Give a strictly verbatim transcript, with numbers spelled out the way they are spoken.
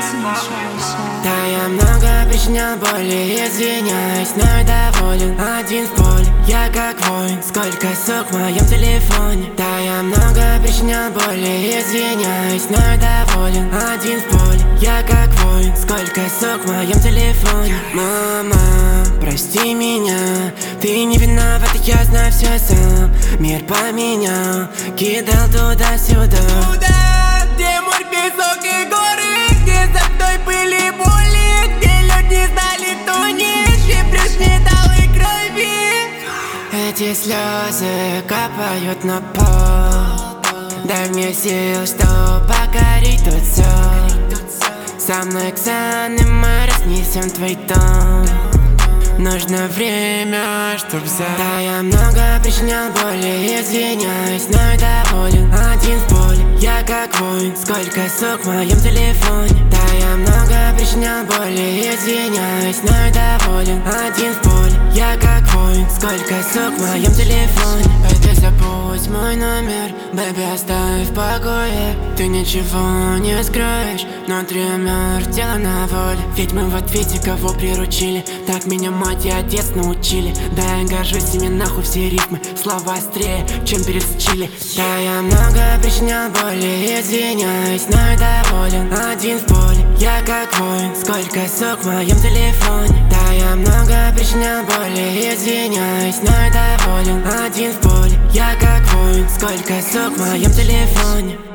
Да, я много причинял боли, извиняюсь, но я доволен. Один в поле, я как воин, сколько сук в моем телефоне. Да, я много причинял боли, извиняюсь, но я доволен. Один в поле, я как воин, сколько сук в моем телефоне. Мама, прости меня, ты не виновата, я знаю все сам. Мир поменял, кидал туда-сюда. Туда, где море, песок и горы, где за мной были боли, где люди знали, кто нет, где брешь металл и крови. Эти слезы капают на пол. Дай мне сил, чтобы покорить тут все. Со мной Ксаны, мы разнесем твой дом. Нужно время, чтоб за... Да, я много причинял боли, извиняюсь, но я доволен. Один в поле, я как воин, сколько сук в моем телефоне. Да, я много причинял боли, извиняюсь, но я доволен. Один в поле, я как воин, сколько сук в моем телефоне. Baby, забудь мой номер, baby, оставь в покое. Ты ничего не скроешь, внутри мертв, тело на воле. Ведь мы в ответе кого приручили, так меня мать и отец научили. Да, я горжусь ими, нахуй все рифмы, слова острее, чем перец чили. Да, я много причинял боли, извиняюсь, но я доволен. Один в поле, я как воин, сколько сук в моем телефоне. Да, я много причинял боли, извиняюсь, но я доволен. Один в поле, я как воин, сколько сук в моем телефоне.